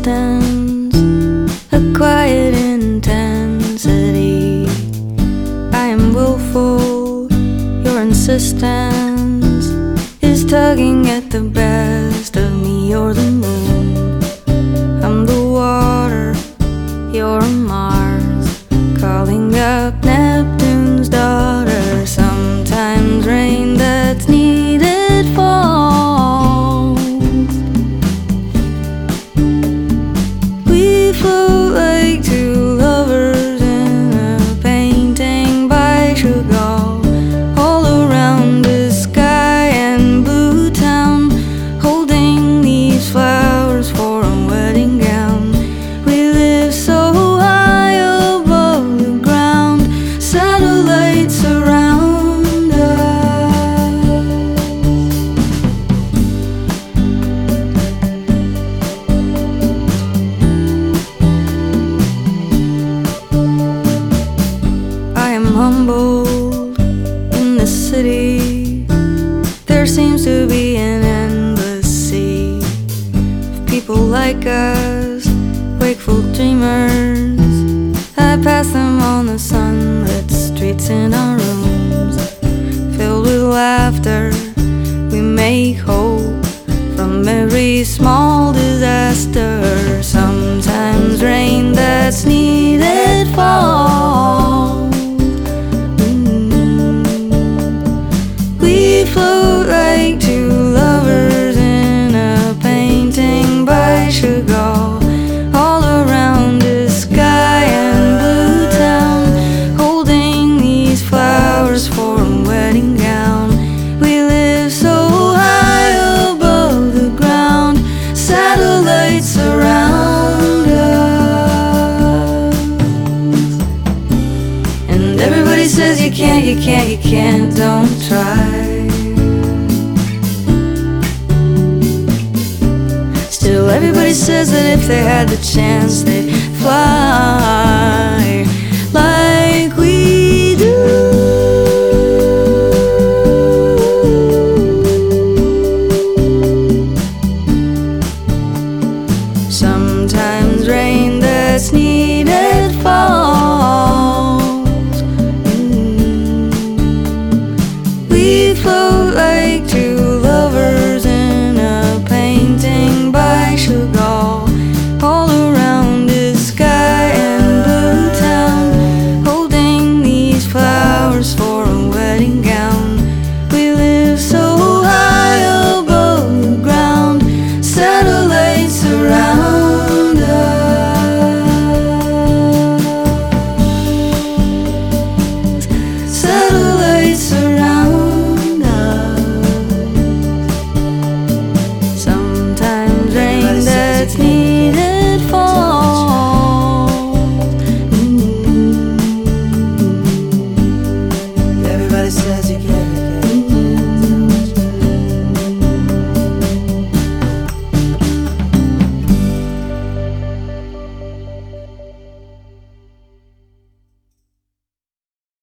distance, a quiet intensity. I am willful, your insistence is tugging at the best of me. You're the moon, I'm the water, you're Mars, calling up Neptune's daughter. Sometimes rain that's needed falls. We float like two lovers in a painting by Chagall, all around the sky and blue town, holding these flowers for a wedding gown. We live so high above the ground, satellites surround us. I am humbled in this city. There seems to be an endless sea of people like us, wakeful dreamers. I pass them on the sunlit streets in our rooms, filled with laughter. We make hope from every small disaster. Sometimes rain that's needed falls. We float like two lovers in a painting by Chagall, all around the sky and blue town, holding these flowers for a wedding gown. We live so high above the ground, satellites surround us. And everybody says you can't, you can't, you can't, don't try. Still everybody says that if they had the chance they'd fly.